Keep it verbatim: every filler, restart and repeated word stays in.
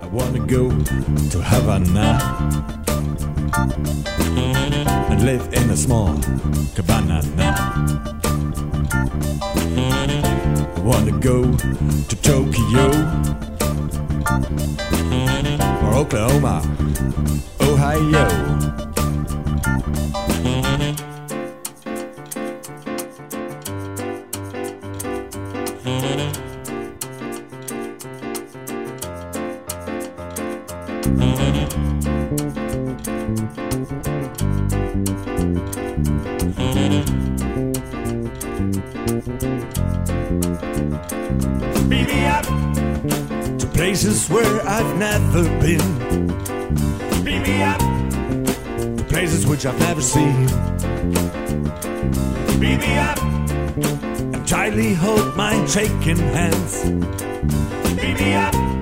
wanna go to Havana and live in a small cabana. I wanna go to Tokyo or Oklahoma, Ohio. Beat me up to places where I've never been. Beat me up to places which I've never seen. Beat me up and tightly hold my shaking hands. Beat me up